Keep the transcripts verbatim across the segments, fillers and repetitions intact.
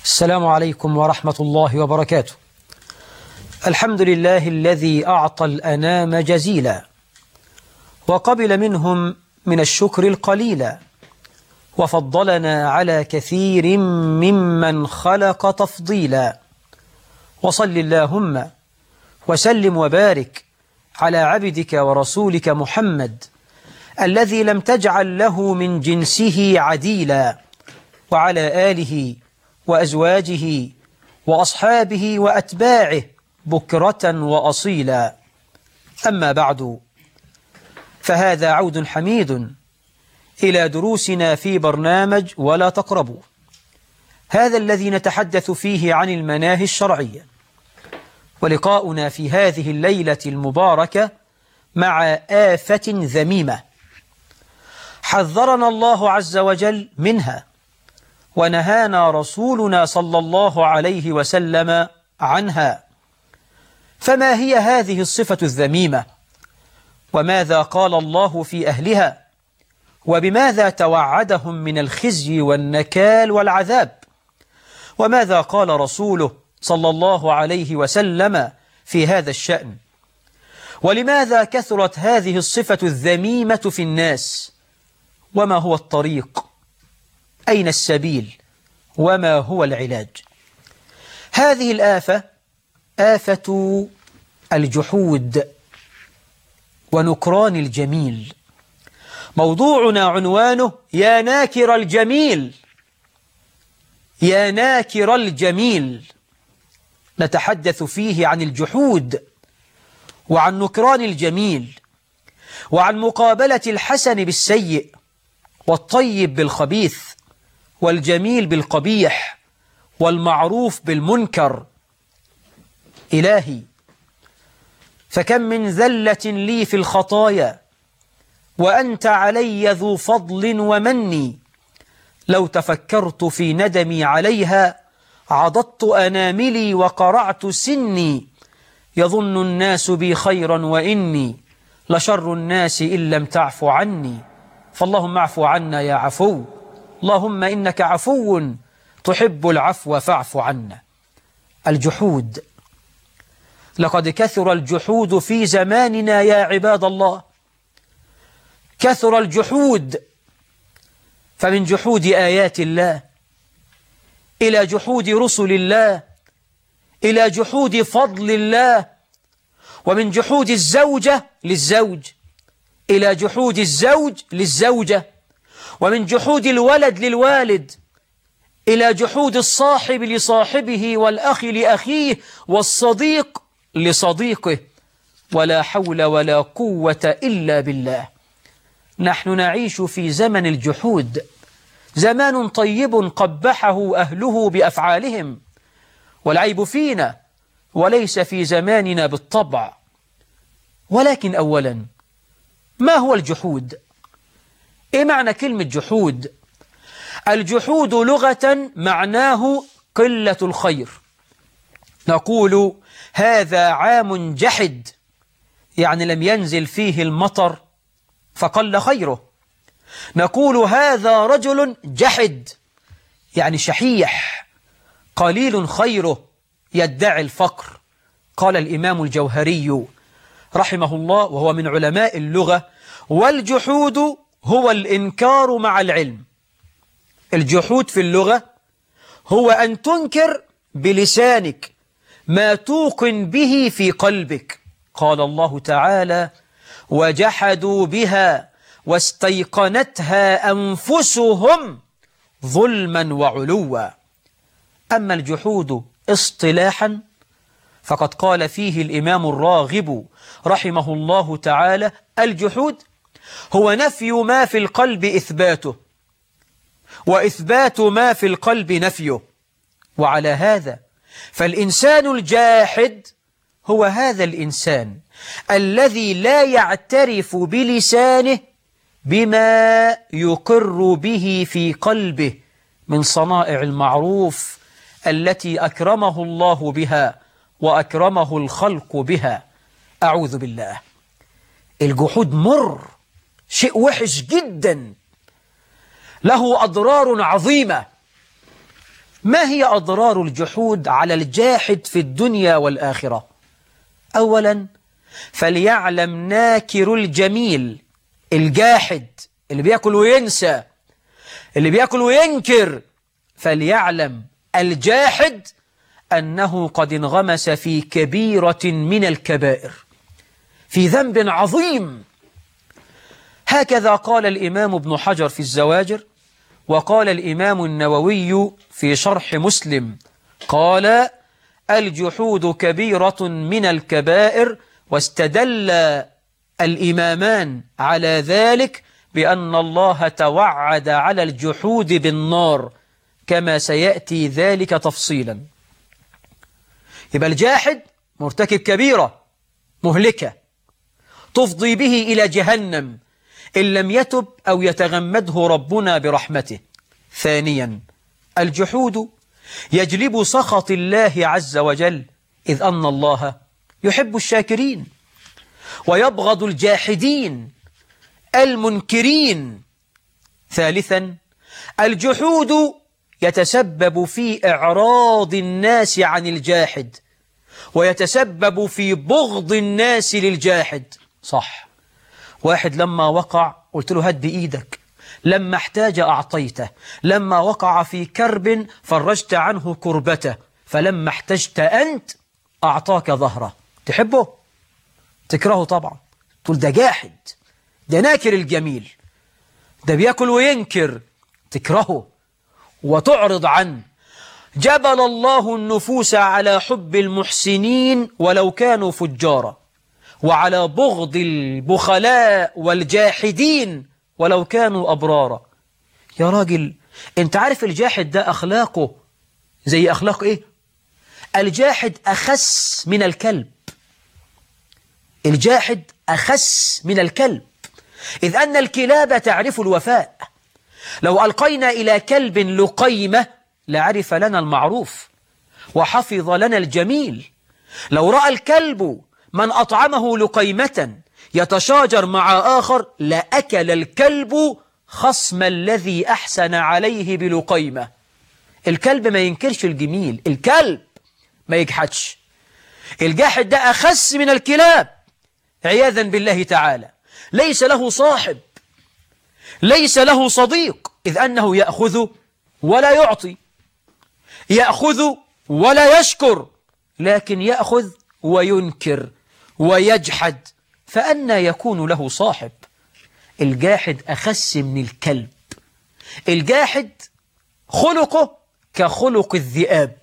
السلام عليكم ورحمة الله وبركاته. الحمد لله الذي أعطى الأنام جزيلا وقبل منهم من الشكر القليلا، وفضلنا على كثير ممن خلق تفضيلا. وصل اللهم وسلم وبارك على عبدك ورسولك محمد الذي لم تجعل له من جنسه عديلا، وعلى آله وأزواجه وأصحابه وأتباعه بكرة وأصيلا. أما بعد، فهذا عود حميد إلى دروسنا في برنامج ولا تقربوا، هذا الذي نتحدث فيه عن المناهي الشرعية. ولقاؤنا في هذه الليلة المباركة مع آفة ذميمة حذرنا الله عز وجل منها، ونهانا رسولنا صلى الله عليه وسلم عنها. فما هي هذه الصفة الذميمة؟ وماذا قال الله في أهلها؟ وبماذا توعدهم من الخزي والنكال والعذاب؟ وماذا قال رسوله صلى الله عليه وسلم في هذا الشأن؟ ولماذا كثرت هذه الصفة الذميمة في الناس؟ وما هو الطريق؟ أين السبيل؟ وما هو العلاج؟ هذه الآفة آفة الجحود ونكران الجميل. موضوعنا عنوانه يا ناكر الجميل، يا ناكر الجميل. نتحدث فيه عن الجحود وعن نكران الجميل، وعن مقابلة الحسن بالسيء، والطيب بالخبيث، والجميل بالقبيح، والمعروف بالمنكر. إلهي، فكم من ذلة لي في الخطايا وأنت علي ذو فضل ومني، لو تفكرت في ندمي عليها عضضت أناملي وقرعت سني، يظن الناس بي خيرا وإني لشر الناس إن لم تعف عني، فاللهم اعف عنا يا عفو، اللهم إنك عفو تحب العفو فاعف عنا. الجحود، لقد كثر الجحود في زماننا يا عباد الله، كثر الجحود، فمن جحود آيات الله إلى جحود رسل الله، إلى جحود فضل الله، ومن جحود الزوجة للزوج إلى جحود الزوج للزوجة، ومن جحود الولد للوالد إلى جحود الصاحب لصاحبه، والأخ لأخيه، والصديق لصديقه. ولا حول ولا قوة إلا بالله. نحن نعيش في زمن الجحود، زمان طيب قبحه أهله بأفعالهم، والعيب فينا وليس في زماننا بالطبع. ولكن أولا، ما هو الجحود؟ إيه معنى كلمة جحود؟ الجحود لغة معناه قلة الخير. نقول هذا عام جحد، يعني لم ينزل فيه المطر فقل خيره. نقول هذا رجل جحد، يعني شحيح قليل خيره، يدعي الفقر. قال الإمام الجوهري رحمه الله وهو من علماء اللغة: والجحود هو الإنكار مع العلم. الجحود في اللغة هو أن تنكر بلسانك ما توقن به في قلبك. قال الله تعالى: وجحدوا بها واستيقنتها أنفسهم ظلما وعلوا. أما الجحود اصطلاحا فقد قال فيه الإمام الراغب رحمه الله تعالى: الجحود هو نفي ما في القلب إثباته، وإثبات ما في القلب نفيه. وعلى هذا فالإنسان الجاحد هو هذا الإنسان الذي لا يعترف بلسانه بما يقر به في قلبه من صنائع المعروف التي أكرمه الله بها وأكرمه الخلق بها. أعوذ بالله. الجحود مر، شيء وحش جدا، له أضرار عظيمة. ما هي أضرار الجحود على الجاحد في الدنيا والآخرة؟ أولا، فليعلم ناكر الجميل، الجاحد اللي بيأكل وينسى، اللي بيأكل وينكر، فليعلم الجاحد أنه قد انغمس في كبيرة من الكبائر، في ذنب عظيم. هكذا قال الإمام ابن حجر في الزواجر، وقال الإمام النووي في شرح مسلم، قال: الجحود كبيرة من الكبائر. واستدل الإمامان على ذلك بأن الله توعد على الجحود بالنار، كما سيأتي ذلك تفصيلا. يبقى الجاحد مرتكب كبيرة مهلكة تفضي به إلى جهنم إن لم يتب أو يتغمده ربنا برحمته. ثانيا، الجحود يجلب سخط الله عز وجل، إذ أن الله يحب الشاكرين ويبغض الجاحدين المنكرين. ثالثا، الجحود يتسبب في إعراض الناس عن الجاحد، ويتسبب في بغض الناس للجاحد. صح، واحد لما وقع قلت له هد إيدك، لما احتاج أعطيته، لما وقع في كرب فرجت عنه كربته، فلما احتجت أنت أعطاك ظهره. تحبه؟ تكرهه طبعا، تقول ده جاحد، ده ناكر الجميل، ده بيأكل وينكر، تكرهه وتعرض عنه. جبل الله النفوس على حب المحسنين ولو كانوا فجارا، وعلى بغض البخلاء والجاحدين ولو كانوا أبرارا. يا راجل، انت عارف الجاحد ده أخلاقه زي أخلاق إيه؟ الجاحد أخس من الكلب، الجاحد أخس من الكلب، إذ أن الكلاب تعرف الوفاء. لو ألقينا إلى كلب لقيمة لعرف لنا المعروف وحفظ لنا الجميل. لو رأى الكلب من أطعمه لقيمة يتشاجر مع آخر لأكل الكلب خصم الذي أحسن عليه بلقيمة. الكلب ما ينكرش الجميل، الكلب ما يجحدش. الجاحد ده أخس من الكلاب عياذا بالله تعالى، ليس له صاحب، ليس له صديق، إذ أنه يأخذ ولا يعطي، يأخذ ولا يشكر، لكن يأخذ وينكر ويجحد، فأنى يكون له صاحب؟ الجاحد أخس من الكلب. الجاحد خلقه كخلق الذئاب،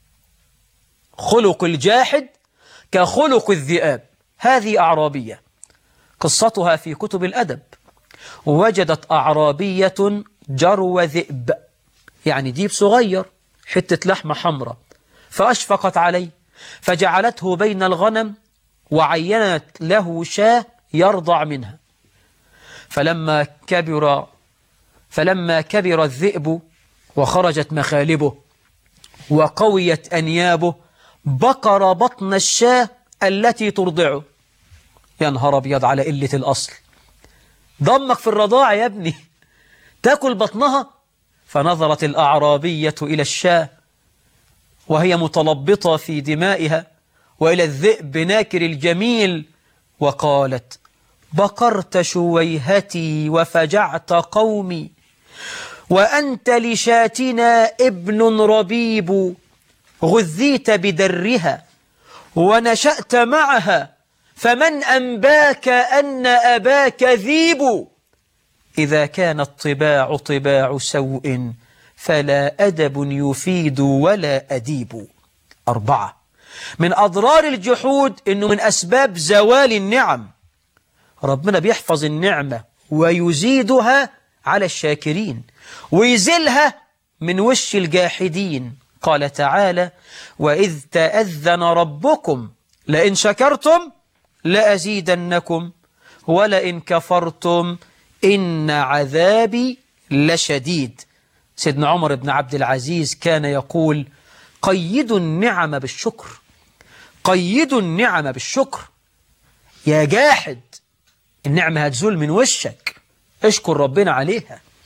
خلق الجاحد كخلق الذئاب. هذه أعرابية قصتها في كتب الأدب. وجدت أعرابية جرو ذئب، يعني ديب صغير، حتة لحمة حمراء، فأشفقت عليه فجعلته بين الغنم وعينت له شاة يرضع منها. فلما كبر فلما كبر الذئب وخرجت مخالبه وقويت أنيابه بقر بطن الشاة التي ترضعه. يا نهار أبيض على قلة الأصل، ضمك في الرضاعة يا ابني، تاكل بطنها. فنظرت الأعرابية إلى الشاة وهي متلبطة في دمائها وإلى الذئب ناكر الجميل، وقالت: بقرت شويهتي وفجعت قومي، وأنت لشاتنا ابن ربيب، غذيت بدرها ونشأت معها، فمن أنباك أن أباك ذيب. إذا كان الطباع طباع سوء فلا أدب يفيد ولا أديب. أربعة، من أضرار الجحود إنه من أسباب زوال النعم. ربنا بيحفظ النعمة ويزيدها على الشاكرين ويزلها من وش الجاحدين. قال تعالى: وإذ تأذن ربكم لئن شكرتم لأزيدنكم ولئن كفرتم إن عذابي لشديد. سيدنا عمر بن عبد العزيز كان يقول: قيدوا النعم بالشكر، قيدوا النعم بالشكر. يا جاحد، النعمة هتزول من وشك، اشكر ربنا عليها.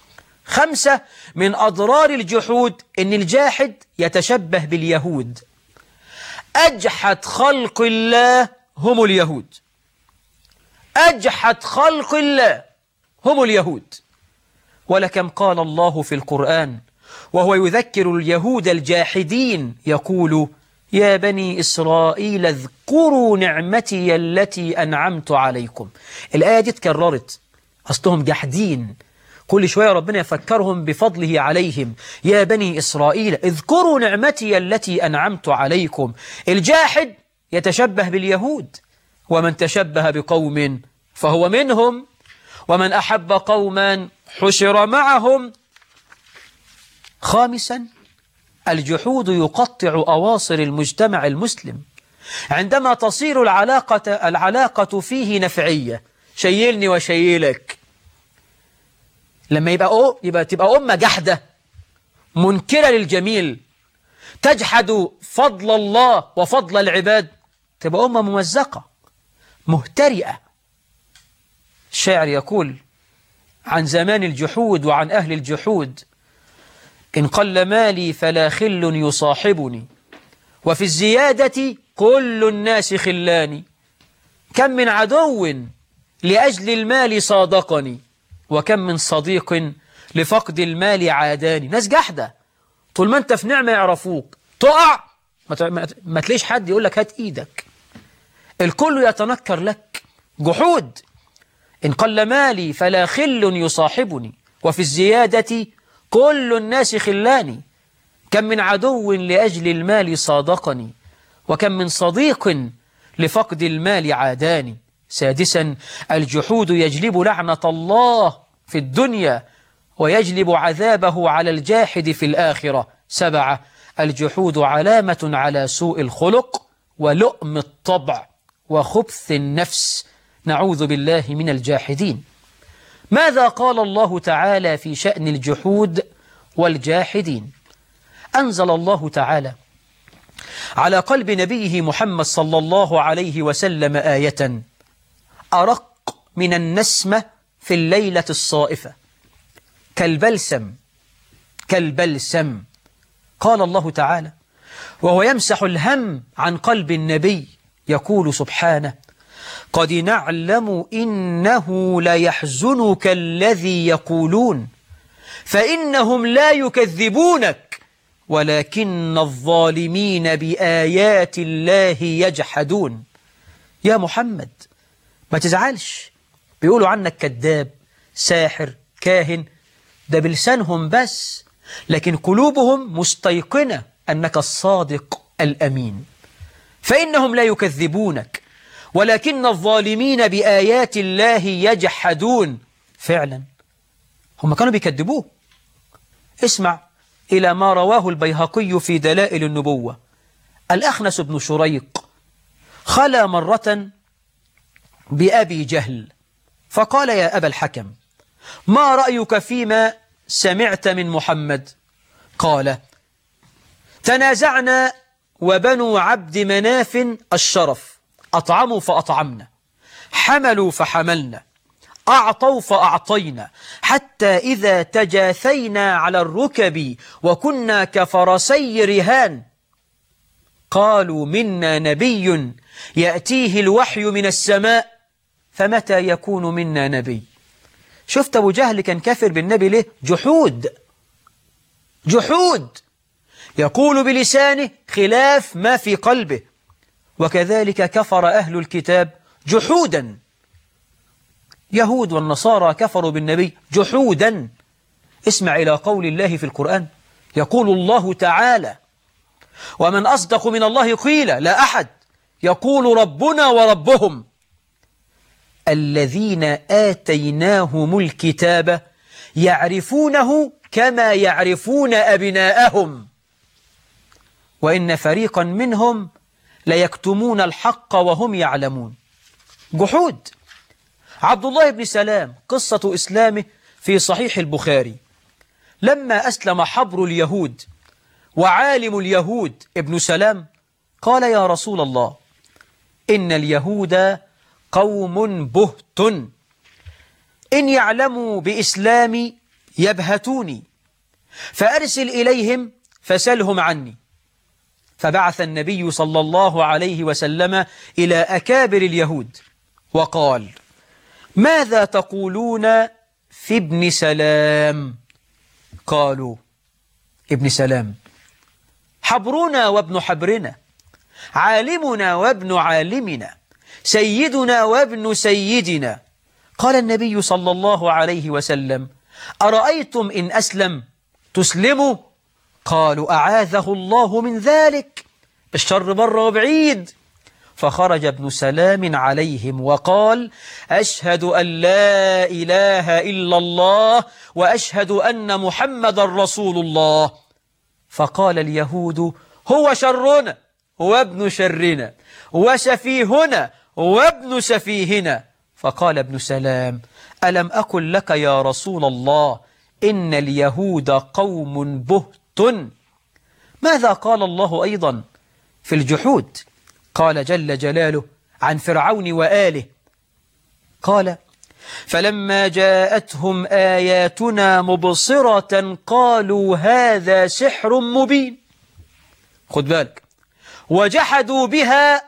خمسة من أضرار الجحود إن الجاحد يتشبه باليهود. أجحد خلق الله هم اليهود. أجحد خلق الله هم اليهود. ولكم قال الله في القرآن وهو يذكر اليهود الجاحدين يقول: يا بني إسرائيل اذكروا نعمتي التي أنعمت عليكم. الآية دي اتكررت، أصلهم جاحدين، كل شوية ربنا يفكرهم بفضله عليهم. يا بني إسرائيل اذكروا نعمتي التي أنعمت عليكم. الجاحد يتشبه باليهود، ومن تشبه بقوم فهو منهم، ومن أحب قوما حشر معهم. خامسا الجحود يقطع أواصر المجتمع المسلم عندما تصير العلاقة, العلاقة فيه نفعية، شيلني وشيلك. لما يبقى, أو يبقى تبقى أمة جحدة منكرة للجميل تجحد فضل الله وفضل العباد، تبقى أمة ممزقة مهترئة. الشاعر يقول عن زمان الجحود وعن أهل الجحود: إن قل مالي فلا خل يصاحبني، وفي الزيادة كل الناس خلاني، كم من عدو لأجل المال صادقني، وكم من صديق لفقد المال عاداني. ناس جحدة، طول ما انت في نعمة يعرفوك، تقع ما تلاقيش حد يقول لك هات ايدك، الكل يتنكر لك. جحود. إن قل مالي فلا خل يصاحبني، وفي الزيادة كل الناس خلاني، كم من عدو لأجل المال صادقني، وكم من صديق لفقد المال عاداني. سادسا الجحود يجلب لعنة الله في الدنيا ويجلب عذابه على الجاحد في الآخرة. سبعة الجحود علامة على سوء الخلق ولؤم الطبع وخبث النفس. نعوذ بالله من الجاحدين. ماذا قال الله تعالى في شأن الجحود والجاحدين؟ أنزل الله تعالى على قلب نبيه محمد صلى الله عليه وسلم آية: أرق من النسمة في الليلة الصائفة، كالبلسم كالبلسم. قال الله تعالى وهو يمسح الهم عن قلب النبي يقول سبحانه: قد نعلم إنه ليحزنك الذي يقولون فإنهم لا يكذبونك ولكن الظالمين بآيات الله يجحدون. يا محمد ما تزعلش، بيقولوا عنك كذاب ساحر كاهن، ده بلسانهم بس، لكن قلوبهم مستيقنة أنك الصادق الأمين. فإنهم لا يكذبونك ولكن الظالمين بآيات الله يجحدون. فعلا هم كانوا بيكذبوه. اسمع إلى ما رواه البيهقي في دلائل النبوة. الأخنس بن شريق خلا مرة بأبي جهل فقال: يا أبا الحكم، ما رأيك فيما سمعت من محمد؟ قال: تنازعنا وبنو عبد مناف الشرف، أطعموا فأطعمنا، حملوا فحملنا، أعطوا فأعطينا، حتى إذا تجاثينا على الركب وكنا كفرسي رهان قالوا: منا نبي يأتيه الوحي من السماء، فمتى يكون منا نبي؟ شفت أبو جهل كان كافر بالنبي ليه؟ جحود. جحود يقول بلسانه خلاف ما في قلبه. وكذلك كفر أهل الكتاب جحودا. يهود والنصارى كفروا بالنبي جحودا. اسمع إلى قول الله في القرآن، يقول الله تعالى: ومن أصدق من الله قيلا، لا أحد، يقول ربنا وربهم الذين آتيناهم الكتاب يعرفونه كما يعرفون أبناءهم وإن فريقا منهم ليكتمون الحق وهم يعلمون. جحود. عبد الله بن سلام قصة إسلامه في صحيح البخاري. لما أسلم حبر اليهود وعالم اليهود ابن سلام قال: يا رسول الله، إن اليهود قوم بهت، إن يعلموا بإسلامي يبهتوني، فأرسل إليهم فسلهم عني. فبعث النبي صلى الله عليه وسلم إلى أكابر اليهود وقال: ماذا تقولون في ابن سلام؟ قالوا: ابن سلام حبرنا وابن حبرنا، عالمنا وابن عالمنا، سيدنا وابن سيدنا. قال النبي صلى الله عليه وسلم: أرأيتم إن أسلم تسلموا؟ قالوا: أعاذه الله من ذلك، الشر بره وبعيد. فخرج ابن سلام عليهم وقال: أشهد أن لا إله إلا الله وأشهد أن محمد رسول الله. فقال اليهود: هو شرنا وابن شرنا وسفيهنا وابن سفيهنا. فقال ابن سلام: ألم أقل لك يا رسول الله إن اليهود قوم بهت؟ ماذا قال الله أيضا في الجحود؟ قال جل جلاله عن فرعون وآله، قال: فلما جاءتهم آياتنا مبصرة قالوا هذا سحر مبين. خد بالك، وجحدوا بها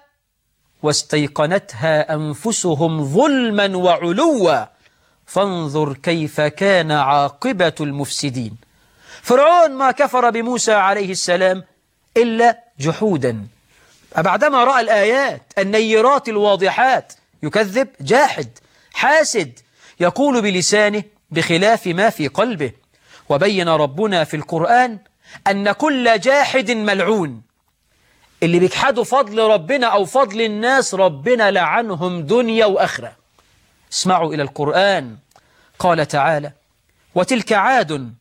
واستيقنتها أنفسهم ظلما وعلوا فانظر كيف كان عاقبة المفسدين. فرعون ما كفر بموسى عليه السلام إلا جحودا، بعدما رأى الآيات النيرات الواضحات يكذب، جاحد، حاسد، يقول بلسانه بخلاف ما في قلبه. وبين ربنا في القرآن أن كل جاحد ملعون، اللي بيجحدوا فضل ربنا أو فضل الناس ربنا لعنهم دنيا وآخرة. اسمعوا إلى القرآن، قال تعالى: وتلك عاد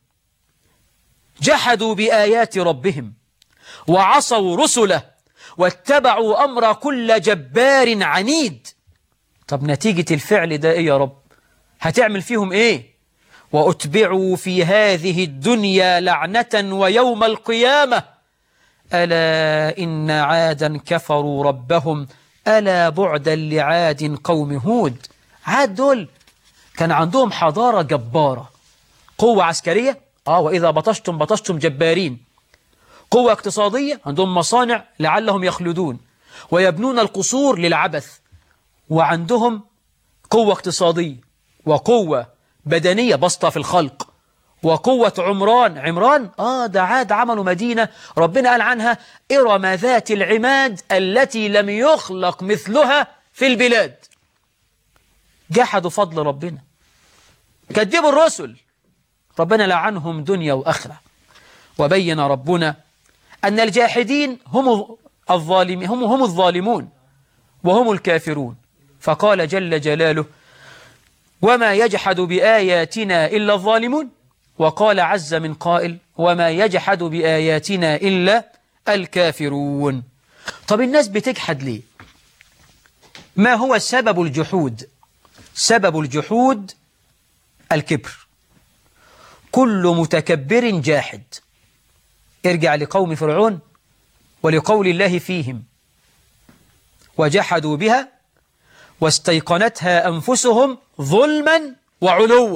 جحدوا بآيات ربهم وعصوا رسله واتبعوا أمر كل جبار عنيد. طب نتيجة الفعل ده إيه يا رب؟ هتعمل فيهم إيه؟ وأتبعوا في هذه الدنيا لعنة ويوم القيامة ألا إن عادا كفروا ربهم ألا بعدا لعاد قوم هود. عاد دول كان عندهم حضارة جبارة، قوة عسكرية، آه وإذا بطشتم بطشتم جبارين، قوة اقتصادية، عندهم مصانع لعلهم يخلدون ويبنون القصور للعبث، وعندهم قوة اقتصادية وقوة بدنية بسطة في الخلق وقوة عمران. عمران آه ده عاد عملوا مدينة ربنا قال عنها: إرم ذات العماد التي لم يخلق مثلها في البلاد. جحدوا فضل ربنا، كذبوا الرسل، ربنا لعنهم دنيا وآخرة. وبين ربنا أن الجاحدين هم الظالمين، هم هم الظالمون وهم الكافرون. فقال جل جلاله: وما يجحد بآياتنا إلا الظالمون. وقال عز من قائل: وما يجحد بآياتنا إلا الكافرون. طب الناس بتجحد ليه؟ ما هو سبب الجحود؟ سبب الجحود الكبر. كل متكبر جاحد. ارجع لقوم فرعون ولقول الله فيهم: وجحدوا بها واستيقنتها أنفسهم ظلما وعلوا.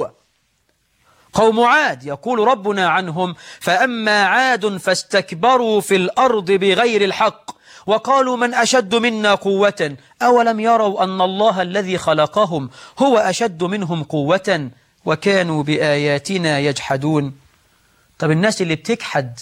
قوم عاد يقول ربنا عنهم: فأما عاد فاستكبروا في الأرض بغير الحق وقالوا من أشد منا قوة أولم يروا أن الله الذي خلقهم هو أشد منهم قوة وكانوا بآياتنا يجحدون. طب الناس اللي بتجحد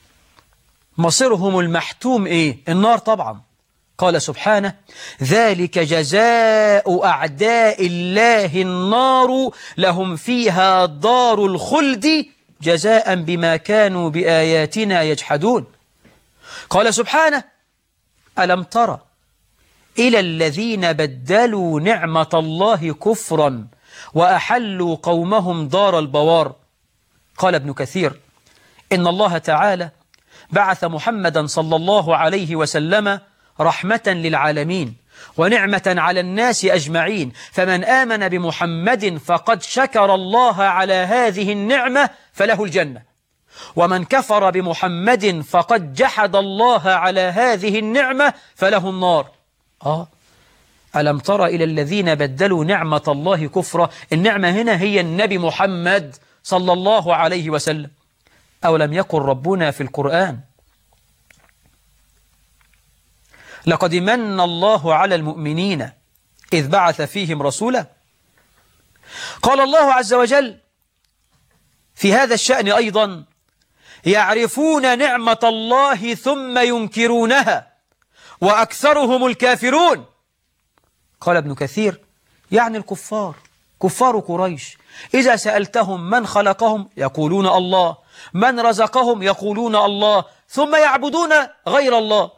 مصيرهم المحتوم إيه؟ النار طبعا. قال سبحانه: ذلك جزاء أعداء الله النار لهم فيها دار الخلد جزاء بما كانوا بآياتنا يجحدون. قال سبحانه: ألم تر إلى الذين بدلوا نعمة الله كفرا وأحلوا قومهم دار البوار. قال ابن كثير: إن الله تعالى بعث محمدا صلى الله عليه وسلم رحمة للعالمين ونعمة على الناس أجمعين، فمن آمن بمحمد فقد شكر الله على هذه النعمة فله الجنة، ومن كفر بمحمد فقد جحد الله على هذه النعمة فله النار. آه ألم تر إلى الذين بدلوا نعمة الله كفرا؟ النعمة هنا هي النبي محمد صلى الله عليه وسلم. أو لم يقل ربنا في القرآن: لقد من الله على المؤمنين إذ بعث فيهم رسولا. قال الله عز وجل في هذا الشأن أيضا: يعرفون نعمة الله ثم ينكرونها وأكثرهم الكافرون. قال ابن كثير: يعني الكفار، كفار قريش، إذا سألتهم من خلقهم يقولون الله، من رزقهم يقولون الله، ثم يعبدون غير الله.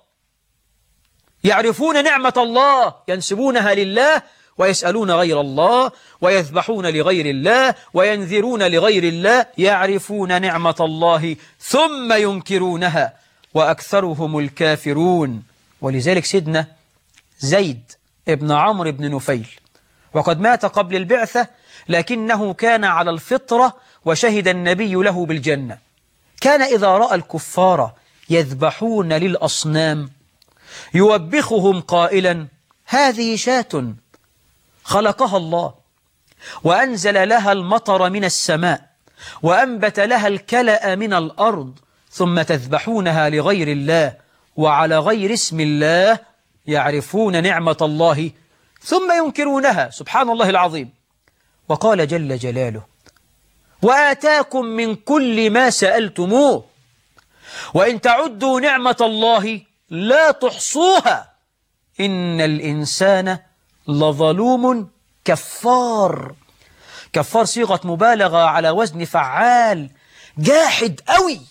يعرفون نعمة الله ينسبونها لله ويسألون غير الله ويذبحون لغير الله وينذرون لغير الله. يعرفون نعمة الله ثم ينكرونها وأكثرهم الكافرون. ولذلك سيدنا زيد ابن عمرو بن نفيل، وقد مات قبل البعثة لكنه كان على الفطرة وشهد النبي له بالجنة، كان إذا رأى الكفار يذبحون للأصنام يوبخهم قائلا: هذه شاة خلقها الله وأنزل لها المطر من السماء وأنبت لها الكلأ من الأرض، ثم تذبحونها لغير الله وعلى غير اسم الله. يعرفون نعمة الله ثم ينكرونها. سبحان الله العظيم. وقال جل جلاله: وآتاكم من كل ما سألتموه وإن تعدوا نعمة الله لا تحصوها إن الإنسان لظلوم كفار. كفار صيغة مبالغة على وزن فعال، جاحد قوي،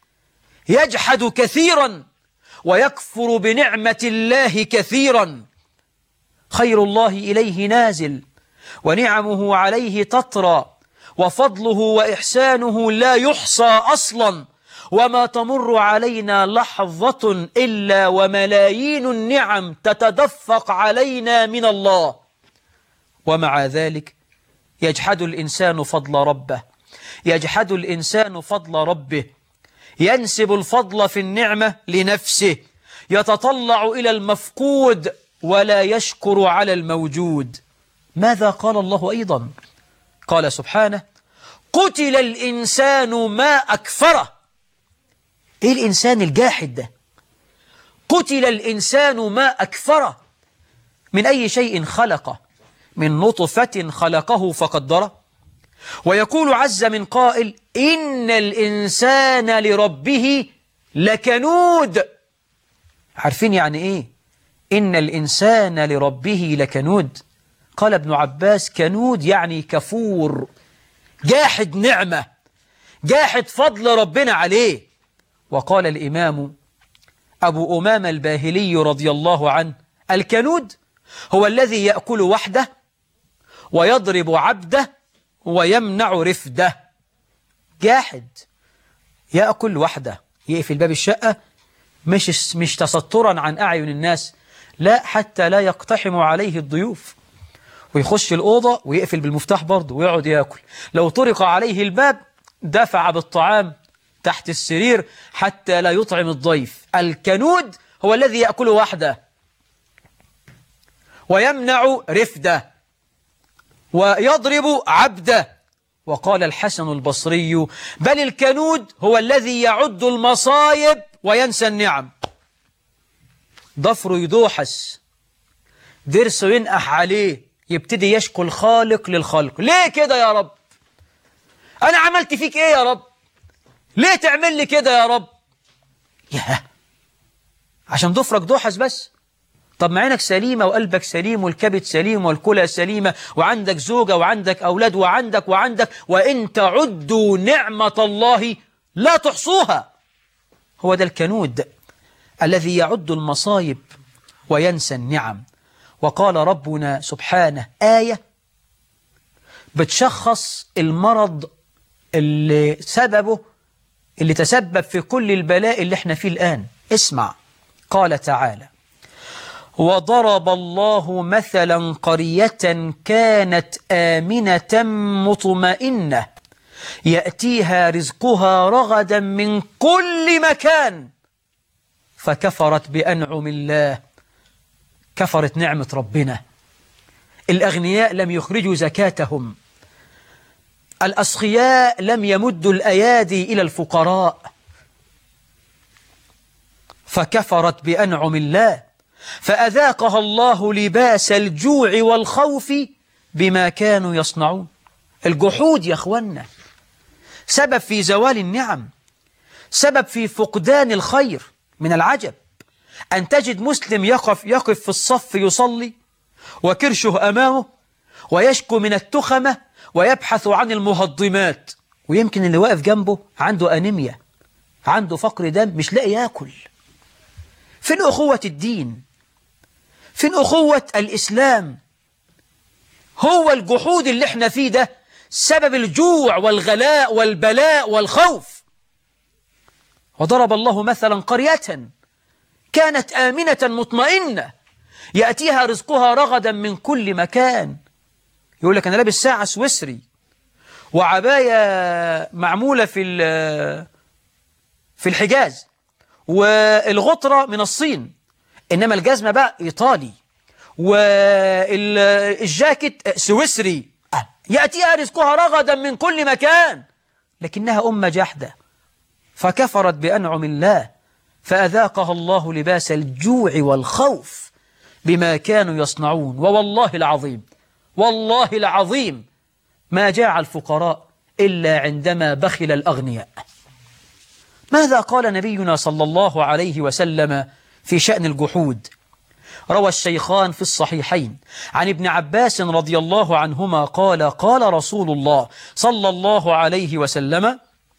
يجحد كثيرا ويكفر بنعمة الله كثيرا. خير الله إليه نازل ونعمه عليه تطرى وفضله وإحسانه لا يحصى أصلا، وما تمر علينا لحظة إلا وملايين النعم تتدفق علينا من الله. ومع ذلك يجحد الإنسان فضل ربه، يجحد الإنسان فضل ربه، ينسب الفضل في النعمة لنفسه، يتطلع إلى المفقود ولا يشكر على الموجود. ماذا قال الله أيضا؟ قال سبحانه: قتل الإنسان ما أكفره. إيه الإنسان الجاحد ده؟ قتل الإنسان ما أكفره. من أي شيء خلقه؟ من نطفة خلقه فقدره. ويقول عز من قائل: إن الإنسان لربه لكنود. عارفين يعني إيه إن الإنسان لربه لكنود؟ قال ابن عباس: كنود يعني كفور، جاحد نعمة، جاحد فضل ربنا عليه. وقال الإمام أبو أمامة الباهلي رضي الله عنه: الكنود هو الذي يأكل وحده ويضرب عبده ويمنع رفده. جاحد يأكل وحده، يقفل باب الشقة مش مش تسترا عن أعين الناس، لا، حتى لا يقتحم عليه الضيوف، ويخش الأوضة ويقفل بالمفتاح برضه ويقعد يأكل. لو طرق عليه الباب دفع بالطعام تحت السرير حتى لا يطعم الضيف. الكنود هو الذي يأكل وحده ويمنع رفده ويضرب عبده. وقال الحسن البصري: بل الكنود هو الذي يعد المصايب وينسى النعم. ضفره يدوحس، درسه ينقح عليه، يبتدي يشكو الخالق للخلق. ليه كده يا رب؟ أنا عملت فيك إيه يا رب؟ ليه تعمل لي كده يا رب؟ ياه، عشان ضفرك دوحس بس؟ طب ما عينك سليمة وقلبك سليم والكبد سليم والكلى سليمة وعندك زوجة وعندك أولاد وعندك وعندك وإن تعدوا نعمة الله لا تحصوها. هو ده الكنود الذي يعد المصايب وينسى النعم. وقال ربنا سبحانه آية بتشخص المرض اللي سببه اللي تسبب في كل البلاء اللي احنا فيه الآن. اسمع، قال تعالى: وضرب الله مثلا قرية كانت آمنة مطمئنة يأتيها رزقها رغدا من كل مكان فكفرت بأنعم الله. كفرت نعمة ربنا. الأغنياء لم يخرجوا زكاتهم، الأسخياء لم يمدوا الأيادي إلى الفقراء، فكفرت بأنعم الله فأذاقها الله لباس الجوع والخوف بما كانوا يصنعون. الجحود يا أخوانا سبب في زوال النعم، سبب في فقدان الخير. من العجب أن تجد مسلم يقف, يقف في الصف يصلي وكرشه أمامه ويشكو من التخمة ويبحث عن المهضمات، ويمكن اللي واقف جنبه عنده أنيميا، عنده فقر دم، مش لاقي ياكل. فين أخوة الدين؟ فين أخوة الإسلام؟ هو الجحود اللي احنا فيه ده سبب الجوع والغلاء والبلاء والخوف. وضرب الله مثلا قرية كانت آمنة مطمئنة يأتيها رزقها رغدا من كل مكان. يقول لك أنا لابس ساعة سويسري وعباية معمولة في في الحجاز والغطرة من الصين، إنما الجزمة بقى إيطالي والجاكيت سويسري. يأتيها رزقها رغدا من كل مكان، لكنها أمة جحدة فكفرت بأنعم الله فأذاقها الله لباس الجوع والخوف بما كانوا يصنعون. ووالله العظيم والله العظيم ما جاع الفقراء إلا عندما بخل الأغنياء. ماذا قال نبينا صلى الله عليه وسلم في شأن الجحود؟ روى الشيخان في الصحيحين عن ابن عباس رضي الله عنهما قال قال رسول الله صلى الله عليه وسلم: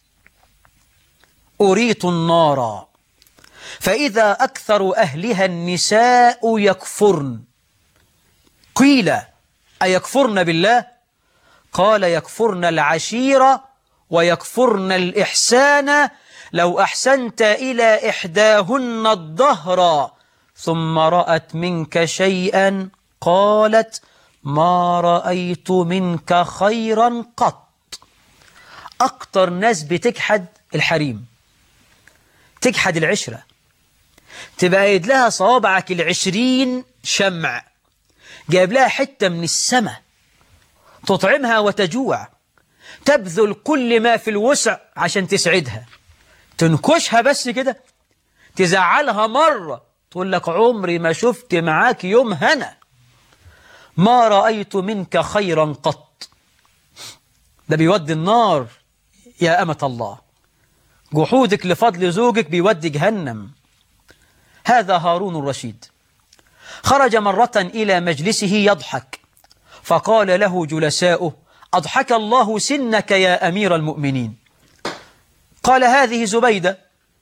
أريت النار فإذا أكثر أهلها النساء يكفرن. قيل: أيكفرن بالله؟ قال: يكفرن العشيرة ويكفرن الإحسان، لو أحسنت إلى إحداهن الدهر ثم رأت منك شيئا قالت ما رأيت منك خيرا قط. أكتر ناس بتجحد الحريم، تجحد العشرة، تبقى قايد لها صوابعك العشرين شمع، جايب لها حتة من السماء تطعمها وتجوع، تبذل كل ما في الوسع عشان تسعدها، تنكشها بس كده، تزعلها مرة تقول لك عمري ما شفت معاك يوم هنا، ما رأيت منك خيرا قط. ده بيودي النار يا أمة الله. جحودك لفضل زوجك بيودي جهنم. هذا هارون الرشيد خرج مرة إلى مجلسه يضحك، فقال له جلساؤه: أضحك الله سنك يا أمير المؤمنين. قال: هذه زبيدة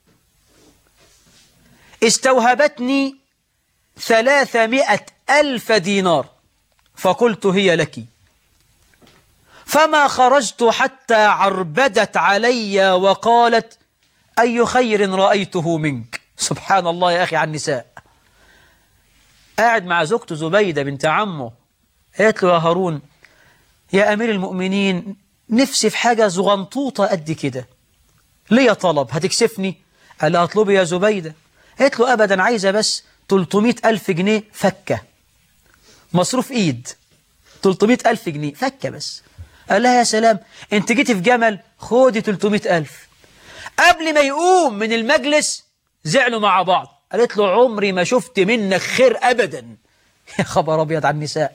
استوهبتني ثلاثمائة ألف دينار، فقلت هي لك، فما خرجت حتى عربدت علي وقالت أي خير رأيته منك. سبحان الله يا أخي عن النساء. قاعد مع زوجته زبيدة بنت عمه، قالت له: يا هارون يا أمير المؤمنين، نفسي في حاجة زغنطوطة قد كده، ليه طلب هتكسفني؟ قال لها: اطلبي يا زبيدة. قالت له: أبدا، عايزة بس ثلاثمائة ألف جنيه فكة، مصروف إيد، ثلاثمائة ألف جنيه فكة بس. قال لها: يا سلام، أنت جيتي في جمل، خدي ثلاثمائة ألف. قبل ما يقوم من المجلس زعلوا مع بعض. قالت له: عمري ما شفت منك خير أبدا. يا خبر أبيض على النساء.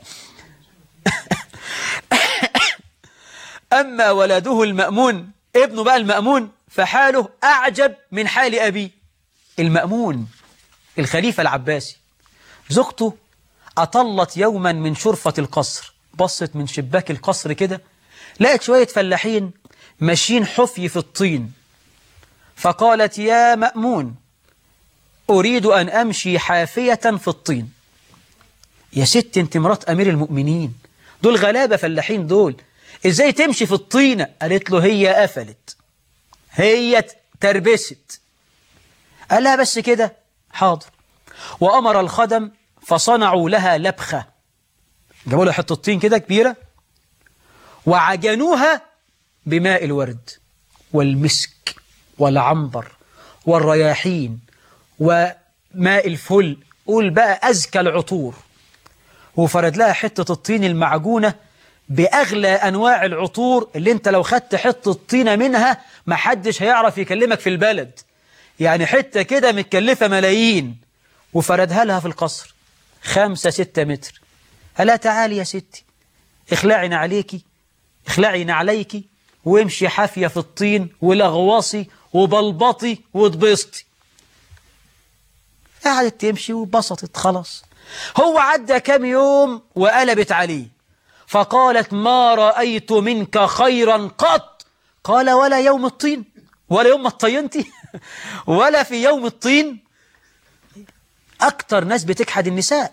أما ولده المأمون، ابنه بقى المأمون، فحاله أعجب من حال أبيه. المأمون الخليفة العباسي، زوجته أطلت يوما من شرفة القصر، بصت من شباك القصر كده، لقت شوية فلاحين ماشيين حفي في الطين، فقالت: يا مأمون، أريد أن أمشي حافية في الطين. يا ست، انت مرات أمير المؤمنين، دول غلابة فلاحين دول، إزاي تمشي في الطينة؟ قالت له: هي قفلت، هي تربست. قال لها: بس كده؟ حاضر. وأمر الخدم فصنعوا لها لبخة، جابوا لها حتة طين كده كبيرة وعجنوها بماء الورد والمسك والعنبر والرياحين وماء الفل، قول بقى أزكى العطور، وفرد لها حتة الطين المعجونة بأغلى أنواع العطور اللي انت لو خدت حتة طينة منها محدش هيعرف يكلمك في البلد، يعني حتة كده متكلفة ملايين، وفردها لها في القصر خمسة ستة متر. ألا تعالي يا ستي اخلعي نعليكي اخلعي نعليكي وامشي حافية في الطين ولغوصي وبلبطي وتبسطي. قعدت تمشي وبسطت خلاص. هو عدى كام يوم وقلبت عليه فقالت ما رأيت منك خيرا قط. قال ولا يوم الطين، ولا يوم ما اطينتي ولا في يوم الطين. أكتر ناس بتجحد النساء.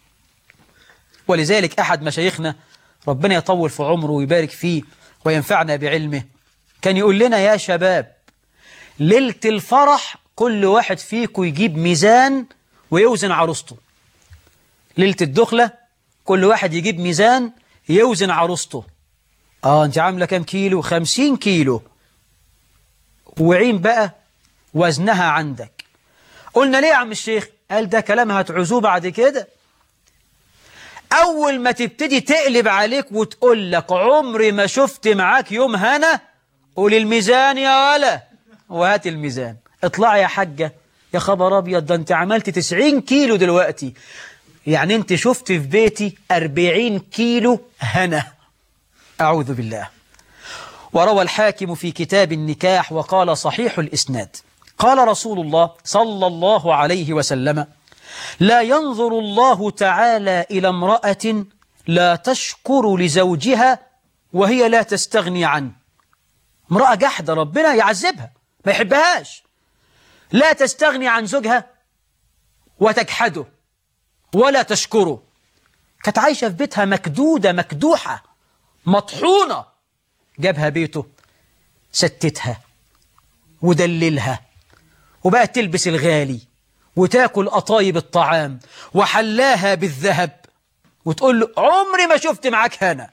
ولذلك أحد مشايخنا ربنا يطول في عمره ويبارك فيه وينفعنا بعلمه كان يقول لنا يا شباب ليلة الفرح كل واحد فيكم يجيب ميزان ويوزن عروسته. ليلة الدخلة كل واحد يجيب ميزان يوزن عروسته. آه أنت عاملة كام كيلو؟ خمسين كيلو. وعين بقى وزنها عندك. قلنا ليه يا عم الشيخ؟ قال ده كلامها هتعوزوه بعد كده. أول ما تبتدي تقلب عليك وتقول لك عمري ما شفت معاك يوم هنا، قول الميزان يا ولا وهات الميزان. اطلعي يا حاجة. يا خبر أبيض ده أنت عملت تسعين كيلو دلوقتي، يعني أنت شفت في بيتي أربعين كيلو هنا. أعوذ بالله. وروى الحاكم في كتاب النكاح وقال صحيح الإسناد قال رسول الله صلى الله عليه وسلم لا ينظر الله تعالى إلى امرأة لا تشكر لزوجها وهي لا تستغني عنه. امرأة جحدة ربنا يعذبها ما يحبهاش، لا تستغني عن زوجها وتجحده ولا تشكره. كانت عايشة في بيتها مكدودة مكدوحة مطحونة، جابها بيته ستتها ودللها وبقت تلبس الغالي وتاكل قطايب الطعام وحلاها بالذهب وتقول له عمري ما شفت معاك هنا.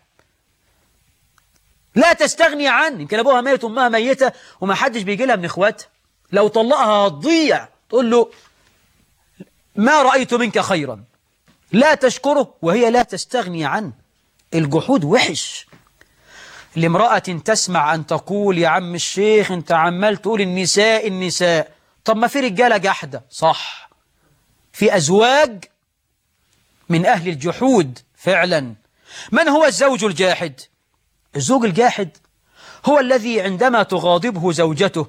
لا تستغني عنه. يمكن أبوها ميت وأمها ميتة وما حدش بيجي لها من إخواتها، لو طلقها هتضيع. تقول له ما رأيت منك خيرا. لا تشكره وهي لا تستغني عنه. الجحود وحش. لامرأة تسمع أن تقول يا عم الشيخ أنت عمال تقول النساء النساء، طب ما في رجالة جحدة. صح، في أزواج من أهل الجحود فعلا. من هو الزوج الجاحد؟ الزوج الجاحد هو الذي عندما تغاضبه زوجته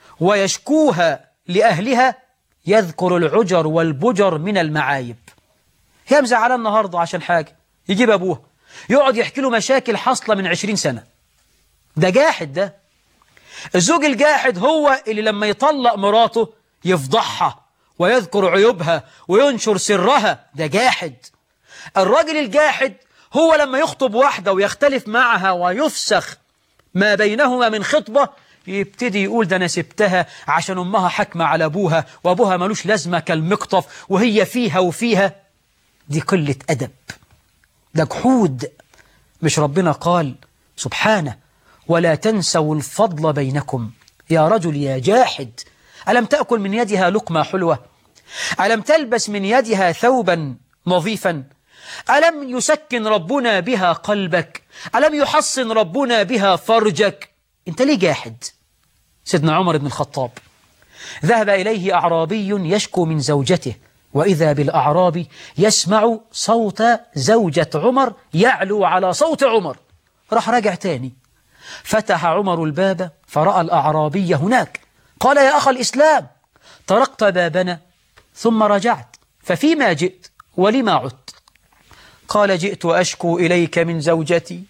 ويشكوها لأهلها يذكر العجر والبجر من المعايب. هي مزعلة النهاردة عشان حاجة، يجيب أبوها يقعد يحكي له مشاكل حاصلة من عشرين سنة. ده جاحد. ده الزوج الجاحد هو اللي لما يطلق مراته يفضحها ويذكر عيوبها وينشر سرها. ده جاحد. الراجل الجاحد هو لما يخطب واحدة ويختلف معها ويفسخ ما بينهما من خطبة يبتدي يقول ده أنا سبتها عشان أمها حكمة على أبوها وأبوها ملوش لازمة كالمقطف وهي فيها وفيها. دي قلة أدب، ده جحود. مش ربنا قال سبحانه ولا تنسوا الفضل بينكم. يا رجل يا جاحد، ألم تأكل من يدها لقمة حلوة؟ ألم تلبس من يدها ثوبا نظيفا؟ ألم يسكن ربنا بها قلبك؟ ألم يحصن ربنا بها فرجك؟ أنت ليه جاحد؟ سيدنا عمر بن الخطاب ذهب إليه أعرابي يشكو من زوجته، وإذا بالأعرابي يسمع صوت زوجة عمر يعلو على صوت عمر. راح راجع تاني، فتح عمر الباب فرأى الأعرابي هناك. قال يا أخ الإسلام طرقت بابنا ثم رجعت، ففيما جئت ولما عدت؟ قال جئت أشكو إليك من زوجتي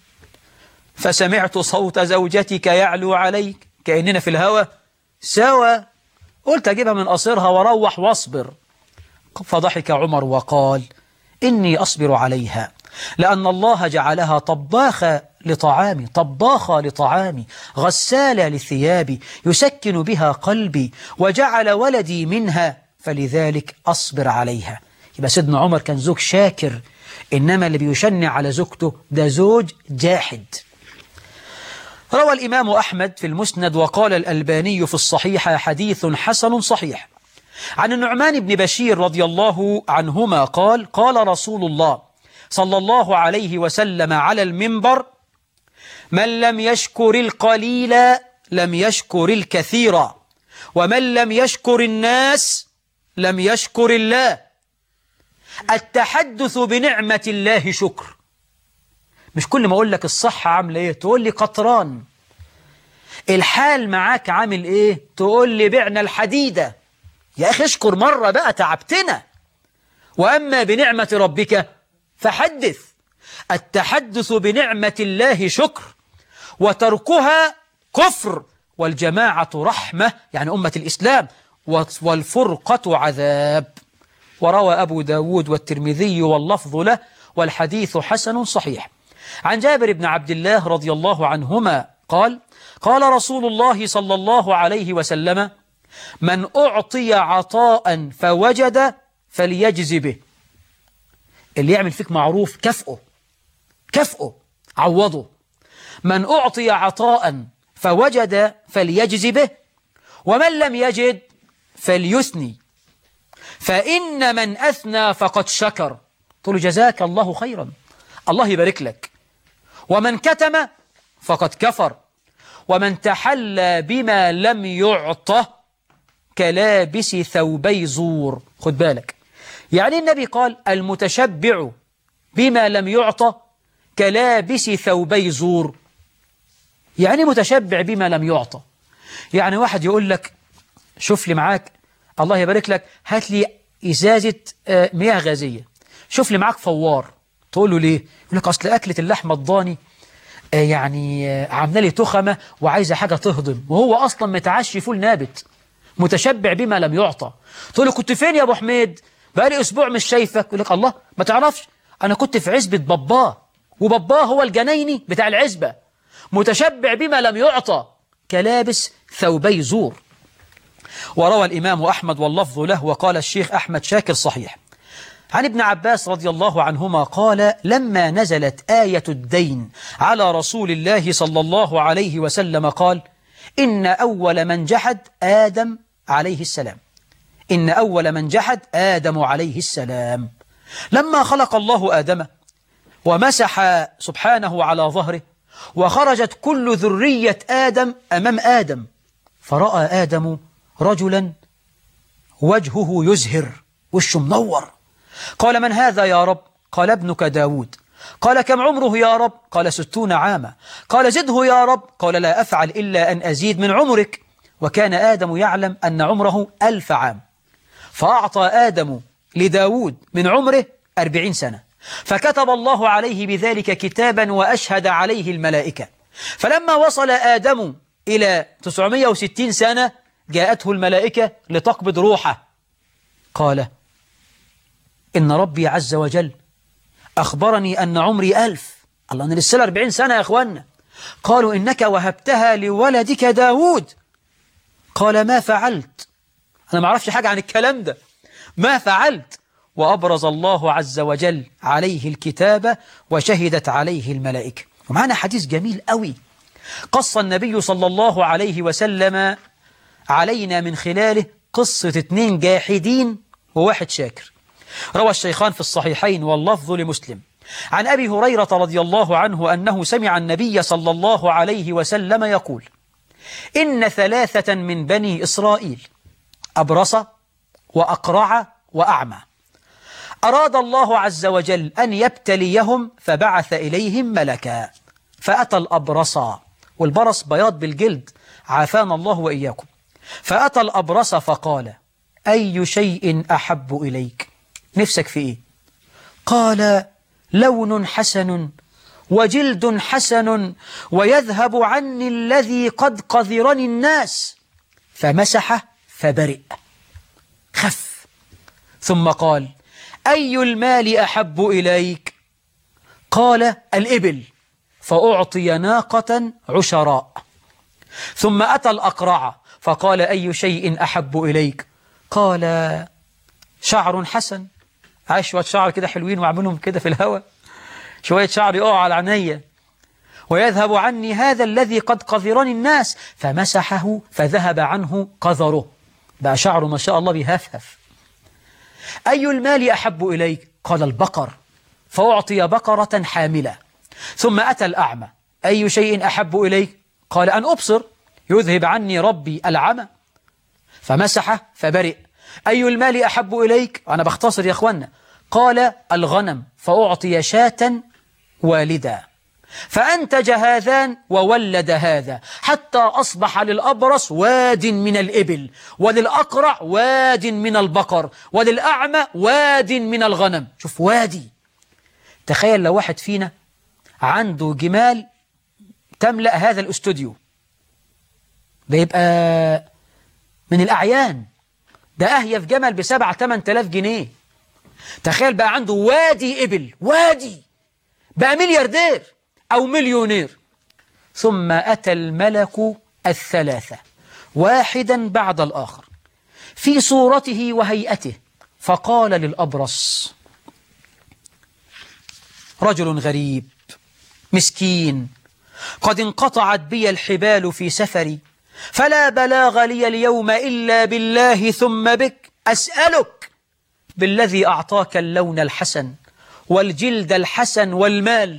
فسمعت صوت زوجتك يعلو عليك. كأننا في الهوى سوا، قلت أجيبها من قصرها وروح واصبر. فضحك عمر وقال إني أصبر عليها لأن الله جعلها طباخة لطعامي طباخة لطعامي غسالة لثيابي يسكن بها قلبي وجعل ولدي منها فلذلك أصبر عليها. يبقى سيدنا عمر كان زوج شاكر، إنما اللي بيشنع على زوجته ده زوج جاحد. روى الإمام أحمد في المسند وقال الألباني في الصحيح حديث حسن صحيح عن النعمان بن بشير رضي الله عنهما قال قال رسول الله صلى الله عليه وسلم على المنبر: من لم يشكر القليل لم يشكر الكثير، ومن لم يشكر الناس لم يشكر الله. التحدث بنعمة الله شكر. مش كل ما أقول لك الصحة عاملة إيه تقول لي قطران، الحال معاك عامل إيه تقول لي بعنا الحديدة. يا أخي اشكر مرة بقى، تعبتنا. وأما بنعمة ربك فحدث. التحدث بنعمة الله شكر، وتركها كفر، والجماعة رحمة يعني أمة الإسلام، والفرقة عذاب. وروى أبو داود والترمذي واللفظ له والحديث حسن صحيح. عن جابر بن عبد الله رضي الله عنهما قال: قال رسول الله صلى الله عليه وسلم: من أعطي عطاء فوجد فليجز به. اللي يعمل فيك معروف كافئه، كافئه، عوضه. من أعطي عطاء فوجد فليجز به، ومن لم يجد فليثني، فإن من أثنى فقد شكر. قل جزاك الله خيرا، الله يبارك لك. ومن كتم فقد كفر، ومن تحلى بما لم يعطه كلابس ثوبي زور. خد بالك، يعني النبي قال: المتشبع بما لم يعطى كلابس ثوبي زور. يعني متشبع بما لم يعطى، يعني واحد يقول لك: شوف لي معاك، الله يبارك لك، هات لي إزازة مياه غازية، شوف لي معاك فوار. تقول له ليه؟ يقول لك: أصل أكلة اللحمة الضاني يعني عامله لي تخمة وعايزة حاجة تهضم، وهو أصلا متعشي فول نابت. متشبع بما لم يعطى. تقول له: كنت فين يا أبو حميد؟ بقالي أسبوع مش شايفك. يقول لك: الله، ما تعرفش أنا كنت في عزبة باباه، وباباه هو الجنايني بتاع العزبة. متشبع بما لم يعطى كلابس ثوبي زور. وروى الإمام أحمد واللفظ له، وقال الشيخ أحمد شاكر صحيح، عن ابن عباس رضي الله عنهما قال: لما نزلت آية الدين على رسول الله صلى الله عليه وسلم قال: إن أول من جحد آدم عليه السلام. إن أول من جحد آدم عليه السلام. لما خلق الله آدم ومسح سبحانه على ظهره، وخرجت كل ذرية آدم أمام آدم، فرأى آدم رجلا وجهه يزهر، وشه منور. قال: من هذا يا رب؟ قال: ابنك داود. قال: كم عمره يا رب؟ قال: ستون عاما. قال: زده يا رب. قال: لا أفعل إلا أن أزيد من عمرك. وكان آدم يعلم أن عمره ألف عام، فأعطى آدم لداود من عمره أربعين سنة، فكتب الله عليه بذلك كتابا وأشهد عليه الملائكة. فلما وصل آدم إلى تسعمائة وستين سنة جاءته الملائكة لتقبض روحه. قال: إن ربي عز وجل أخبرني أن عمري ألف. الله، أنا لسه أربعين سنة يا أخوانا. قالوا: إنك وهبتها لولدك داود. قال: ما فعلت، أنا ما أعرفش حاجة عن الكلام ده، ما فعلت. وأبرز الله عز وجل عليه الكتاب وشهدت عليه الملائكة. ومعنا حديث جميل قوي قص النبي صلى الله عليه وسلم علينا من خلاله قصة اتنين جاحدين وواحد شاكر. روى الشيخان في الصحيحين واللفظ لمسلم عن أبي هريرة رضي الله عنه أنه سمع النبي صلى الله عليه وسلم يقول: إن ثلاثة من بني إسرائيل، أبرص وأقرع وأعمى، أراد الله عز وجل أن يبتليهم فبعث إليهم ملكا، فأتى الأبرص، والبرص بياض بالجلد، عافانا الله وإياكم، فأتى الأبرص فقال: أي شيء أحب إليك؟ نفسك في إيه؟ قال: لون حسن وجلد حسن ويذهب عني الذي قد قذرني الناس. فمسحه فبرئ، خف. ثم قال: أي المال أحب إليك؟ قال: الإبل، فأعطي ناقة عشراء. ثم أتى الأقرع فقال: أي شيء أحب إليك؟ قال: شعر حسن، عايش شوية شعر كده حلوين وعملهم كده في الهواء، شوية شعر يقع على عينيا، ويذهب عني هذا الذي قد قذرني الناس. فمسحه فذهب عنه قذره، بقى شعره ما شاء الله بيهفهف. أي المال أحب إليك؟ قال: البقر، فأعطي بقرة حاملة. ثم أتى الأعمى: أي شيء أحب إليك؟ قال: أن أبصر، يذهب عني ربي العمى. فمسحه فبرئ. أي المال أحب إليك؟ أنا بختصر يا أخوانا. قال: الغنم، فأعطي شاة والدا. فأنتج هذان وولد هذا، حتى أصبح للأبرص واد من الإبل، وللأقرع واد من البقر، وللأعمى واد من الغنم. شوف، وادي. تخيل لو واحد فينا عنده جمال تملأ هذا الاستوديو، ده يبقى من الأعيان، ده أهيف جمل بسبعة تمن تلاف جنيه. تخيل بقى عنده وادي إبل، وادي، بقى ملياردير أو مليونير. ثم أتى الملك الثلاثة واحدا بعد الآخر في صورته وهيئته، فقال للأبرص: رجل غريب مسكين، قد انقطعت بي الحبال في سفري، فلا بلاغ لي اليوم إلا بالله ثم بك، أسألك بالذي أعطاك اللون الحسن والجلد الحسن والمال،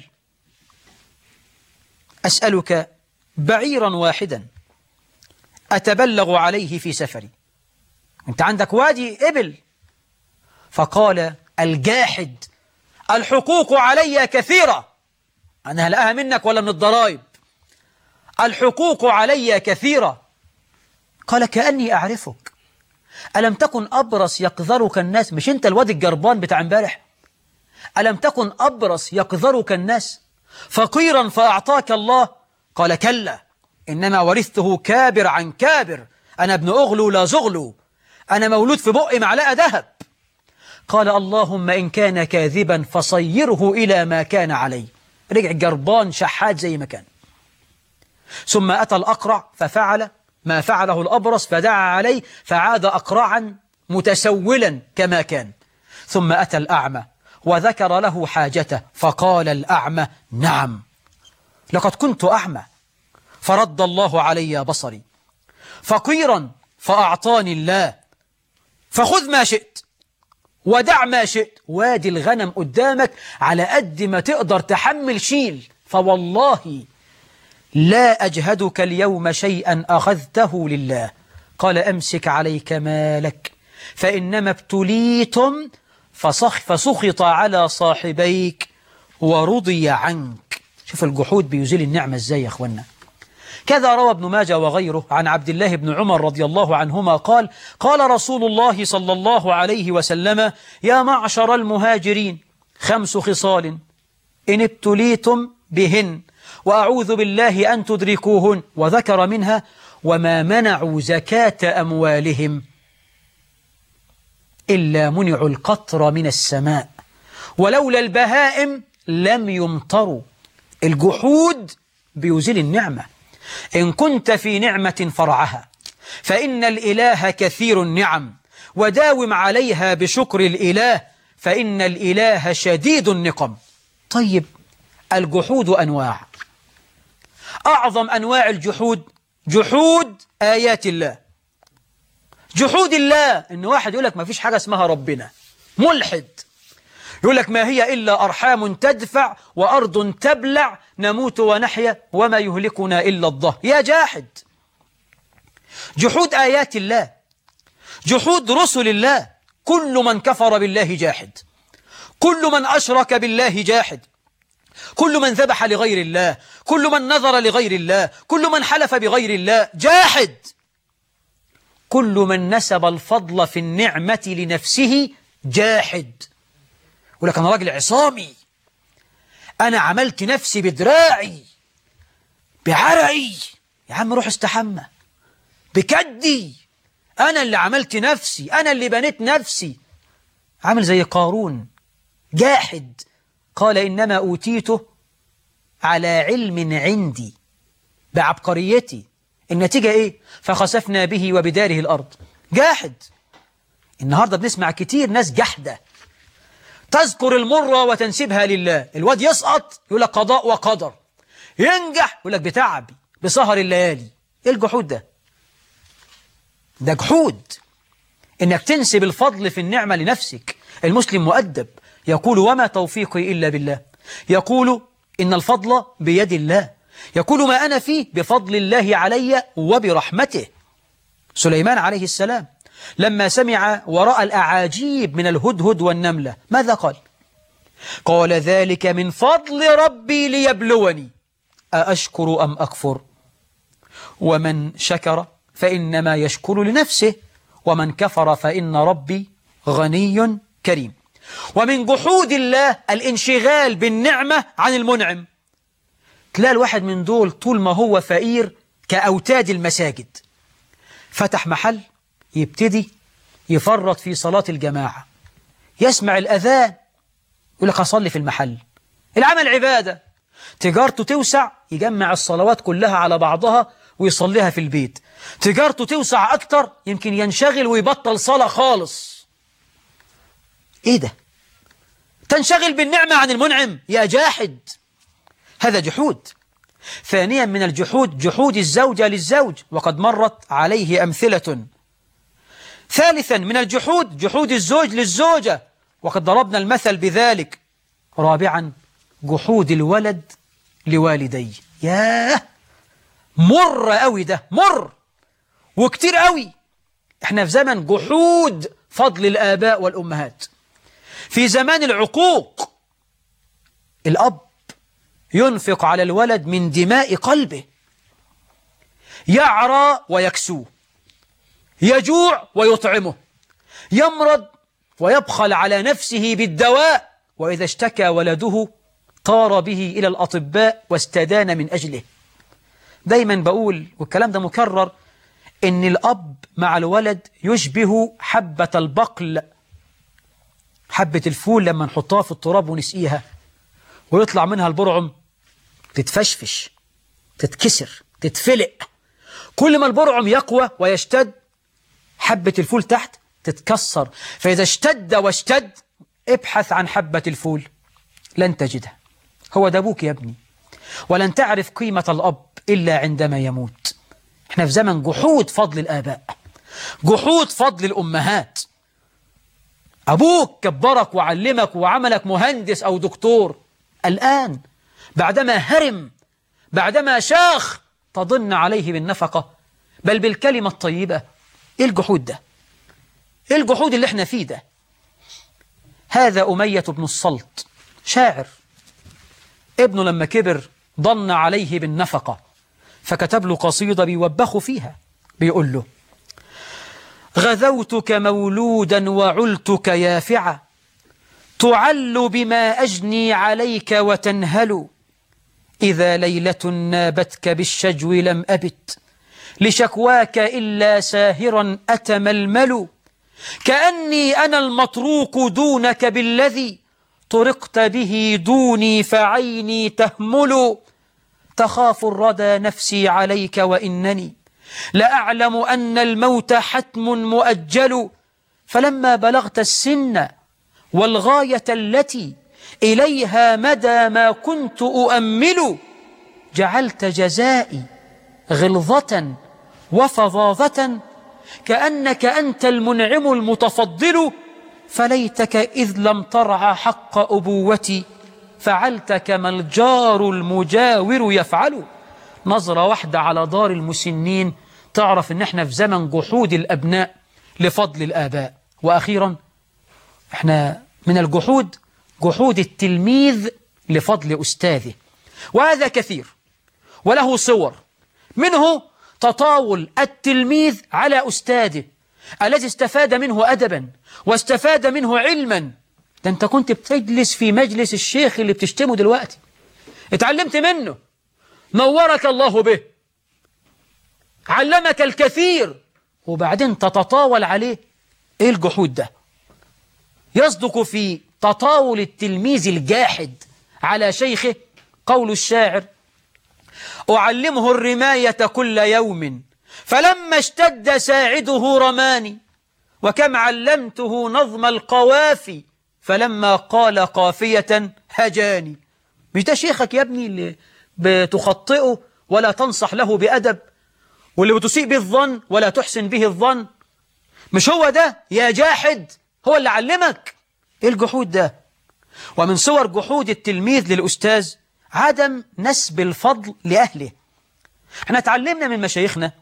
أسألك بعيرا واحدا أتبلغ عليه في سفري. أنت عندك وادي إبل. فقال الجاحد: الحقوق علي كثيرة، أنا هلقاها منك ولا من الضرائب؟ الحقوق علي كثيرة. قال: كأني أعرفك، ألم تكن أبرص يقذرك الناس؟ مش أنت الواد الجربان بتاع امبارح؟ ألم تكن أبرص يقذرك الناس فقيرا فأعطاك الله؟ قال: كلا، إنما ورثته كابر عن كابر، أنا ابن أغلو لا زغلو، أنا مولود في بقي معلقة ذهب. قال: اللهم إن كان كاذبا فصيره إلى ما كان عليه. رجع جربان شحات زي ما كان. ثم أتى الأقرع ففعل ما فعله الأبرص، فدعا عليه فعاد أقرعا متسولا كما كان. ثم أتى الأعمى وذكر له حاجته، فقال الأعمى: نعم، لقد كنت أعمى فرد الله علي بصري، فقيرا فأعطاني الله، فخذ ما شئت ودع ما شئت. وادي الغنم قدامك، على قد ما تقدر تحمل شيل، فوالله لا أجهدك اليوم شيئا أخذته لله. قال: أمسك عليك مالك، فإنما ابتليتم فسخ فسخط على صاحبيك ورضي عنك. شوف الجحود بيزيل النعمة ازاي يا اخوانا. كذا روى ابن ماجه وغيره عن عبد الله بن عمر رضي الله عنهما قال: قال رسول الله صلى الله عليه وسلم: يا معشر المهاجرين، خمس خصال إن ابتليتم بهن وأعوذ بالله أن تدركوهن. وذكر منها: وما منعوا زكاة أموالهم إلا منعوا القطر من السماء، ولولا البهائم لم يمطروا. الجحود بيزيل النعمة. إن كنت في نعمة فرعها، فإن الإله كثير النعم، وداوم عليها بشكر الإله، فإن الإله شديد النقم. طيب، الجحود أنواع. أعظم أنواع الجحود جحود آيات الله. جحود الله، إن واحد يقول لك ما فيش حاجة اسمها ربنا، ملحد، يقول لك ما هي إلا أرحام تدفع وأرض تبلع، نموت ونحيا وما يهلكنا إلا الدهر. يا جاحد. جحود آيات الله، جحود رسل الله. كل من كفر بالله جاحد، كل من أشرك بالله جاحد، كل من ذبح لغير الله، كل من نذر لغير الله، كل من حلف بغير الله جاحد. كل من نسب الفضل في النعمة لنفسه جاحد. يقول لك أنا راجل عصامي، أنا عملت نفسي بدراعي بعرقي. يا عم روح استحمى. بكدي، أنا اللي عملت نفسي، أنا اللي بنيت نفسي. عامل زي قارون، جاحد. قال إنما أوتيته على علم عندي، بعبقريتي. النتيجة إيه؟ فخسفنا به وبداره الأرض. جاحد. النهاردة بنسمع كتير ناس جحدة تذكر المرة وتنسبها لله. الواد يسقط يقول لك قضاء وقدر، ينجح يقول لك بتعبي بسهر الليالي. إيه الجحود ده؟ ده جحود، إنك تنسب الفضل في النعمة لنفسك. المسلم مؤدب، يقول وما توفيقي إلا بالله، يقول إن الفضل بيد الله، يقول ما أنا فيه بفضل الله علي وبرحمته. سليمان عليه السلام لما سمع ورأى الأعاجيب من الهدهد والنملة ماذا قال؟ قال ذلك من فضل ربي ليبلوني أأشكر أم أكفر، ومن شكر فإنما يشكر لنفسه ومن كفر فإن ربي غني كريم. ومن جحود الله الانشغال بالنعمة عن المنعم. تلاقي الواحد من دول طول ما هو فقير كأوتاد المساجد، فتح محل يبتدي يفرط في صلاة الجماعة، يسمع الأذان يقول لك أصلي في المحل. العمل عبادة، تجارته توسع يجمع الصلوات كلها على بعضها ويصليها في البيت. تجارته توسع أكتر يمكن ينشغل ويبطل صلاة خالص. إيه ده؟ تنشغل بالنعمة عن المنعم يا جاحد، هذا جحود. ثانيا من الجحود جحود الزوجة للزوج، وقد مرت عليه أمثلة. ثالثا من الجحود جحود الزوج للزوجة، وقد ضربنا المثل بذلك. رابعا جحود الولد لوالديه. ياه مر قوي ده، مر وكتير قوي. احنا في زمن جحود فضل الآباء والأمهات، في زمان العقوق. الأب ينفق على الولد من دماء قلبه، يعرى ويكسوه، يجوع ويطعمه، يمرض ويبخل على نفسه بالدواء، وإذا اشتكى ولده طار به إلى الأطباء واستدان من أجله. دايما بقول والكلام ده مكرر إن الأب مع الولد يشبه حبة البقل، حبة الفول لما نحطها في التراب ونسقيها ويطلع منها البرعم تتفشفش، تتكسر، تتفلق. كل ما البرعم يقوى ويشتد حبة الفول تحت تتكسر. فإذا اشتد واشتد ابحث عن حبة الفول لن تجدها. هو ده أبوك يا ابني، ولن تعرف قيمة الأب إلا عندما يموت. احنا في زمن جحود فضل الآباء، جحود فضل الأمهات. أبوك كبرك وعلمك وعملك مهندس أو دكتور، الآن بعدما هرم، بعدما شاخ، تضن عليه بالنفقة بل بالكلمة الطيبة. إيه الجحود ده؟ إيه الجحود اللي احنا فيه ده؟ هذا أمية بن الصلت شاعر، ابنه لما كبر ضن عليه بالنفقة فكتب له قصيدة بيوبخه فيها، بيقول له: غذوتك مولودا وعلتك يافعة، تعل بما أجني عليك وتنهل، إذا ليلة نابتك بالشجو لم أبت، لشكواك إلا ساهرا أتململ، كأني أنا المطروق دونك بالذي طرقت به دوني فعيني تهمل، تخاف الردى نفسي عليك وإنني لأعلم أن الموت حتم مؤجل، فلما بلغت السن والغاية التي إليها مدى ما كنت أؤمل، جعلت جزائي غلظة وفظاظة، كأنك أنت المنعم المتفضل، فليتك إذ لم ترعى حق أبوتي، فعلت كما الجار المجاور يفعل. نظرة واحدة على دار المسنين تعرف ان احنا في زمن جحود الأبناء لفضل الآباء. وأخيرا احنا من الجحود جحود التلميذ لفضل أستاذه، وهذا كثير وله صور. منه تطاول التلميذ على أستاذه الذي استفاد منه أدبا واستفاد منه علما. ده انت كنت بتجلس في مجلس الشيخ اللي بتشتمه دلوقتي، اتعلمت منه، نورك الله به، علمك الكثير، وبعدين تتطاول عليه. ايه الجحود ده؟ يصدق في تطاول التلميذ الجاحد على شيخه قول الشاعر: أعلمه الرماية كل يوم فلما اشتد ساعده رماني، وكم علمته نظم القوافي فلما قال قافية هجاني. مش ده شيخك يا ابني اللي بتخطئه ولا تنصح له بأدب، واللي بتسيء به الظن ولا تحسن به الظن؟ مش هو ده يا جاحد هو اللي علمك؟ ايه الجحود ده؟ ومن صور جحود التلميذ للأستاذ عدم نسب الفضل لأهله. احنا تعلمنا من مشايخنا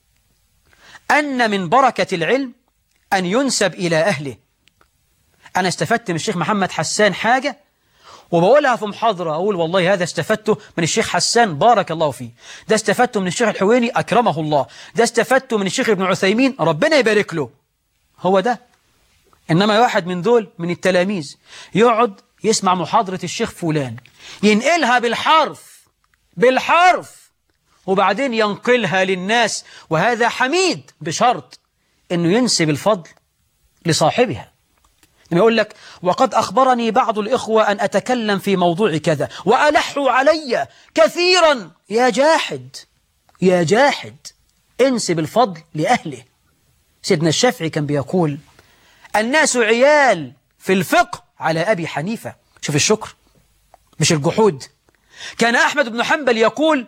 أن من بركة العلم أن ينسب إلى أهله. أنا استفدت من الشيخ محمد حسان حاجة وبقولها في محاضرة، أقول والله هذا استفدته من الشيخ حسان بارك الله فيه، ده استفدته من الشيخ الحويني أكرمه الله، ده استفدته من الشيخ ابن عثيمين ربنا يبارك له. هو ده. إنما واحد من دول من التلاميذ يقعد يسمع محاضرة الشيخ فلان ينقلها بالحرف بالحرف وبعدين ينقلها للناس، وهذا حميد بشرط أنه ينسب الفضل لصاحبها. لما يقول لك وقد أخبرني بعض الإخوة أن أتكلم في موضوع كذا وألحوا علي كثيرا، يا جاحد يا جاحد انسب الفضل لأهله. سيدنا الشافعي كان بيقول الناس عيال في الفقه على أبي حنيفة. شوف الشكر مش الجحود. كان أحمد بن حنبل يقول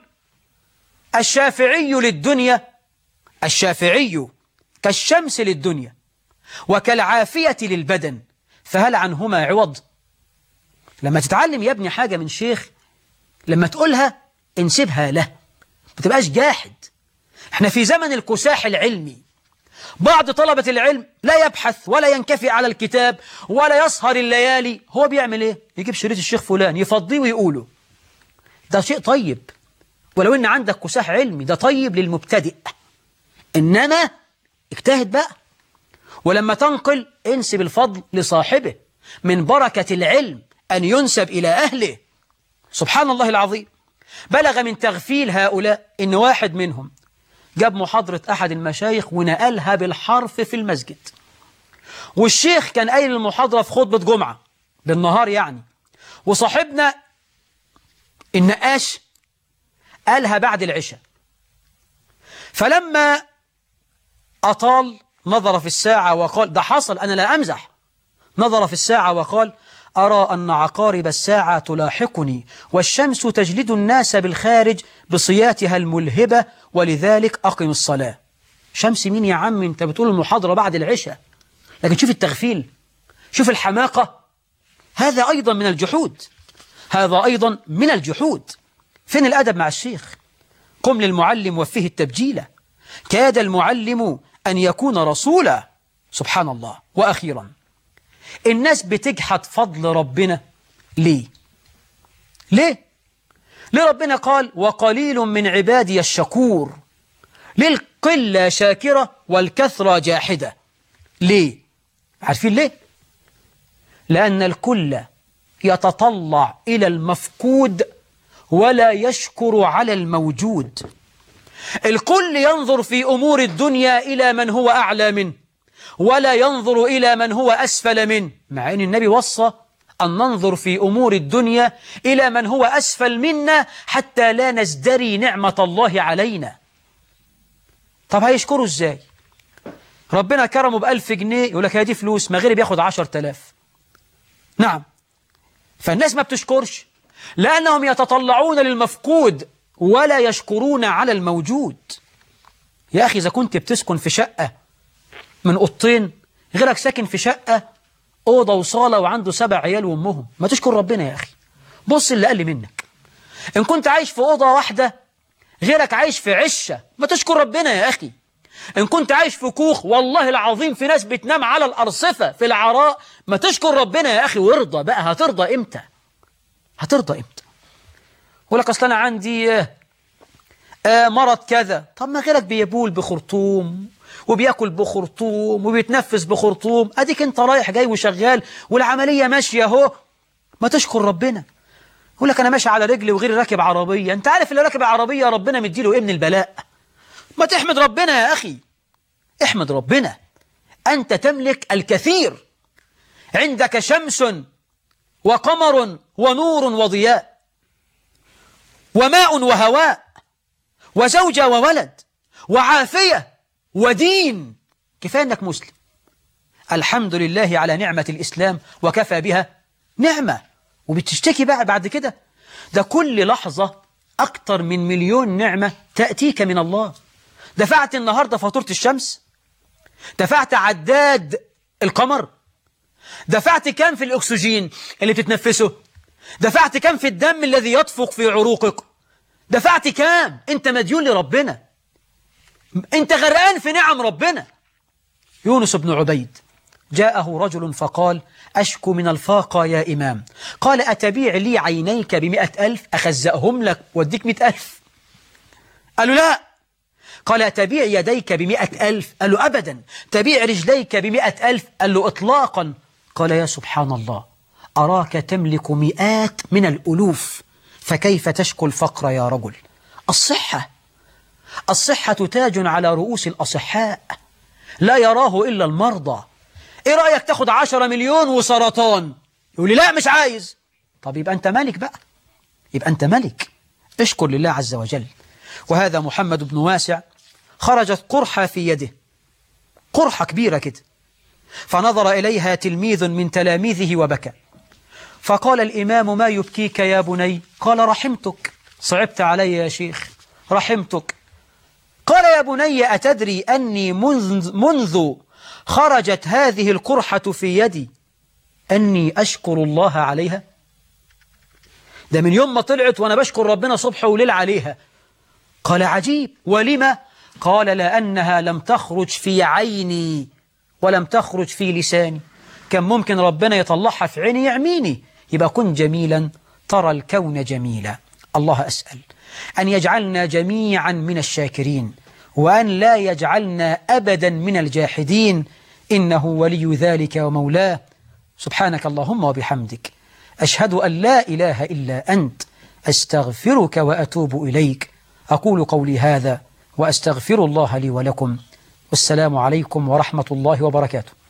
الشافعي للدنيا الشافعي كالشمس للدنيا وكالعافية للبدن فهل عنهما عوض. لما تتعلم يا ابني حاجة من شيخ لما تقولها انسبها له، ما تبقاش جاحد. احنا في زمن الكساح العلمي، بعض طلبة العلم لا يبحث ولا ينكفي على الكتاب ولا يسهر الليالي. هو بيعمل ايه؟ يجيب شريط الشيخ فلان يفضيه ويقوله. ده شيء طيب ولو ان عندك كساح علمي، ده طيب للمبتدئ، انما اجتهد بقى. ولما تنقل انسب الفضل لصاحبه. من بركة العلم أن ينسب إلى أهله. سبحان الله العظيم. بلغ من تغفيل هؤلاء إن واحد منهم جاب محاضرة أحد المشايخ ونقلها بالحرف في المسجد، والشيخ كان قايل المحاضرة في خطبة جمعة بالنهار يعني، وصاحبنا النقاش قالها بعد العشاء. فلما أطال نظر في الساعة وقال، ده حصل أنا لا أمزح، نظر في الساعة وقال أرى أن عقارب الساعة تلاحقني والشمس تجلد الناس بالخارج بصياتها الملهبة ولذلك أقم الصلاة. شمس مين يا عم؟ أنت بتقول المحاضرة بعد العشاء. لكن شوف التغفيل، شوف الحماقة. هذا أيضا من الجحود، هذا أيضا من الجحود. فين الأدب مع الشيخ؟ قم للمعلم وفيه التبجيلة، كاد المعلم أن يكون رسولا. سبحان الله. وأخيرا الناس بتجحد فضل ربنا ليه؟ ليه؟ ليه ربنا قال وقليل من عبادي الشكور؟ للقلة شاكرة والكثرة جاحدة. ليه؟ عارفين ليه؟ لأن الكل يتطلع إلى المفقود ولا يشكر على الموجود. الكل ينظر في أمور الدنيا إلى من هو أعلى منه ولا ينظر إلى من هو أسفل منه، مع أن النبي وصى أن ننظر في أمور الدنيا إلى من هو أسفل منا حتى لا نزدري نعمة الله علينا. طب هيشكروا إزاي؟ ربنا كرمه بألف جنيه يقول لك هذه فلوس، ما غيري بياخد عشر تلاف. نعم. فالناس ما بتشكرش لأنهم يتطلعون للمفقود ولا يشكرون على الموجود. يا أخي إذا كنت بتسكن في شقة من أوضتين، غيرك ساكن في شقة أوضة وصالة وعنده سبع عيال وأمهم، ما تشكر ربنا يا أخي. بص اللي قل منك. إن كنت عايش في أوضة واحدة غيرك عايش في عشة، ما تشكر ربنا يا أخي. إن كنت عايش في كوخ، والله العظيم في ناس بتنام على الأرصفة في العراء، ما تشكر ربنا يا أخي وارضى بقى. هترضى إمتى؟ هترضى إمتى؟ يقول لك أصل أنا عندي آه مرض كذا. طب ما غيرك بيبول بخرطوم وبياكل بخرطوم وبيتنفس بخرطوم، أديك أنت رايح جاي وشغال والعملية ماشية أهو، ما تشكر ربنا. يقول لك أنا ماشي على رجلي وغيري راكب عربية. أنت عارف اللي راكب عربية ربنا مديله إيه من البلاء؟ ما تحمد ربنا يا أخي، احمد ربنا. أنت تملك الكثير، عندك شمس وقمر ونور وضياء وماء وهواء وزوجة وولد وعافية ودين. كفاية أنك مسلم. الحمد لله على نعمة الإسلام وكفى بها نعمة. وبتشتكي بقى بعد كده؟ ده كل لحظة أكتر من مليون نعمة تأتيك من الله. دفعت النهاردة فاتورة الشمس، دفعت عداد القمر، دفعت كم في الأكسجين اللي بتتنفسه؟ دفعت كم في الدم الذي يدفق في عروقك؟ دفعت كم؟ أنت مديون لربنا، أنت غرقان في نعم ربنا. يونس بن عبيد جاءه رجل فقال: أشكو من الفاقة يا إمام. قال: أتبيع لي عينيك بمئة ألف أخزأهم لك واديك مئة ألف؟ قال له: لا. قال: أتبيع يديك بمئة ألف؟ قال له: أبدا. تبيع رجليك بمئة ألف؟ قال له: إطلاقا. قال: يا سبحان الله، أراك تملك مئات من الألوف، فكيف تشكو الفقر يا رجل؟ الصحة الصحة تاج على رؤوس الأصحاء لا يراه إلا المرضى. إيه رأيك تاخد عشرة مليون وسرطان؟ يقول لي: لا مش عايز. طب يبقى أنت ملك بقى، يبقى أنت ملك. اشكر لله عز وجل. وهذا محمد بن واسع خرجت قرحة في يده، قرحة كبيرة كده، فنظر إليها تلميذ من تلاميذه وبكى. فقال الإمام: ما يبكيك يا بني؟ قال: رحمتك. صعبت علي يا شيخ، رحمتك. قال: يا بني، أتدري أني منذ, منذ خرجت هذه القرحة في يدي أني أشكر الله عليها؟ ده من يوم ما طلعت وأنا بشكر ربنا صبح وليل عليها. قال: عجيب، ولما؟ قال: لأنها لم تخرج في عيني ولم تخرج في لساني. كان ممكن ربنا يطلعها في عيني يعميني. يبقى كن جميلا ترى الكون جميلا. الله أسأل أن يجعلنا جميعا من الشاكرين، وأن لا يجعلنا أبدا من الجاحدين، إنه ولي ذلك ومولاه. سبحانك اللهم وبحمدك، أشهد أن لا إله إلا أنت، أستغفرك وأتوب إليك. أقول قولي هذا وأستغفر الله لي ولكم، والسلام عليكم ورحمة الله وبركاته.